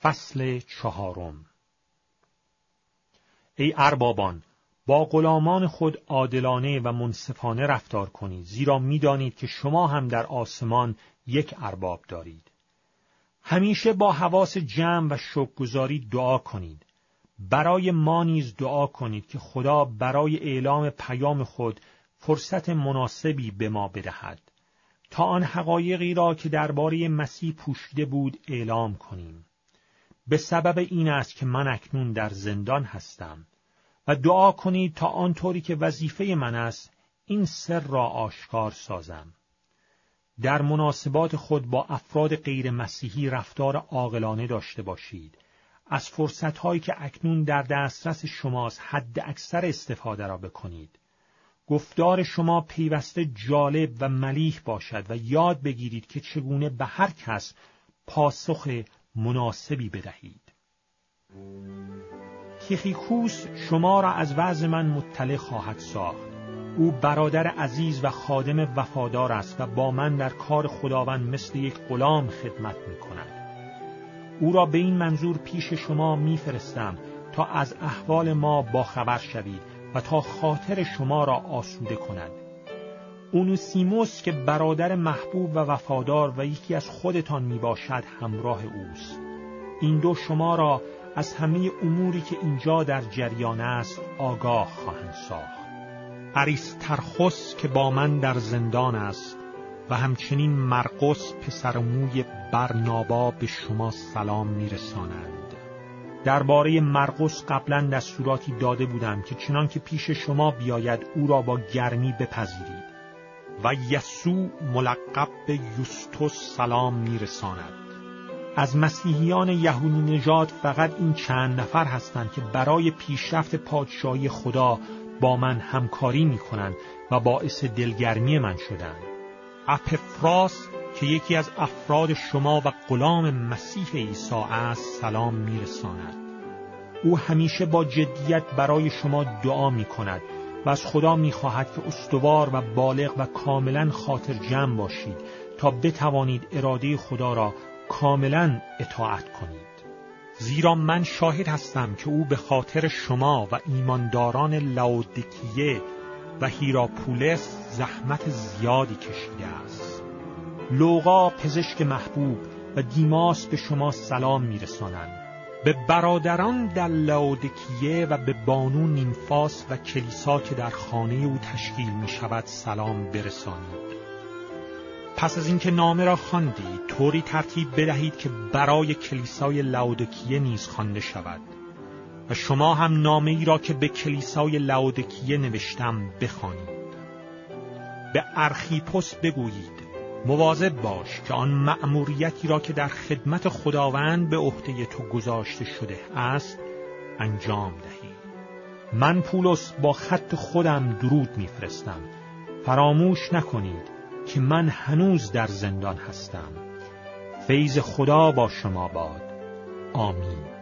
فصل 4. ای اربابان، با غلامان خود عادلانه و منصفانه رفتار کنید، زیرا می‌دانید که شما هم در آسمان یک ارباب دارید. همیشه با حواس جمع و شکرگزاری دعا کنید. برای ما نیز دعا کنید که خدا برای اعلام پیام خود فرصت مناسبی به ما بدهد، تا آن حقایقی را که درباره مسیح پوشیده بود اعلام کنیم. به سبب این است که من اکنون در زندان هستم و دعا کنید تا آنطوری که وظیفه من است این سر را آشکار سازم. در مناسبات خود با افراد غیر مسیحی رفتار عاقلانه داشته باشید. از فرصت‌هایی که اکنون در دسترس شماست حد اکثر استفاده را بکنید. گفتار شما پیوسته جالب و ملیح باشد و یاد بگیرید که چگونه به هر کس پاسخ مناسبی بدهید. تیخیکوس شما را از وضع من مطلع خواهد ساخت. او برادر عزیز و خادم وفادار است و با من در کار خداوند مثل یک غلام خدمت می کند. او را به این منظور پیش شما می فرستم تا از احوال ما باخبر شوید و تا خاطر شما را آسوده کند. اونوسیموس که برادر محبوب و وفادار و یکی از خودتان می باشد همراه اوست. این دو شما را از همه اموری که اینجا در جریان است آگاه خواهند ساخت. اریسترخوس که با من در زندان است و همچنین مرقس پسرموی برنابا به شما سلام میرسانند. درباره مرقس قبلا دستوراتی داده بودم که چنان که پیش شما بیاید او را با گرمی بپذیرید. و یسوع ملقب به یوستوس سلام میرساند. از مسیحیان یهودی نژاد فقط این چند نفر هستند که برای پیشرفت پادشاهی خدا با من همکاری می‌کنند و باعث دلگرمی من شدند. اپفراس که یکی از افراد شما و غلام مسیح عیسی است سلام میرساند. او همیشه با جدیت برای شما دعا می‌کند و از خدا می‌خواهد که استوار و بالغ و کاملاً خاطر جمع باشید تا بتوانید اراده خدا را کاملاً اطاعت کنید. زیرا من شاهد هستم که او به خاطر شما و ایمانداران لاودیکیه و هیراپولس زحمت زیادی کشیده است. لوقا پزشک محبوب و دیماس به شما سلام میرسانند. به برادران در لاودیکیه و به بانو نیمفاس و کلیسا که در خانه او تشکیل می شود سلام برسانید. پس از اینکه نامه را خواندید طوری ترتیب بدهید که برای کلیسای لاودیکیه نیز خوانده شود و شما هم نامه ای را که به کلیسای لاودیکیه نوشتم بخوانید. به ارخیپوس بگویید مواظب باش که آن مأموریتی را که در خدمت خداوند به عهده تو گذاشته شده است انجام دهی. من پولس با خط خودم درود میفرستم. فراموش نکنید که من هنوز در زندان هستم. فیض خدا با شما باد. آمین.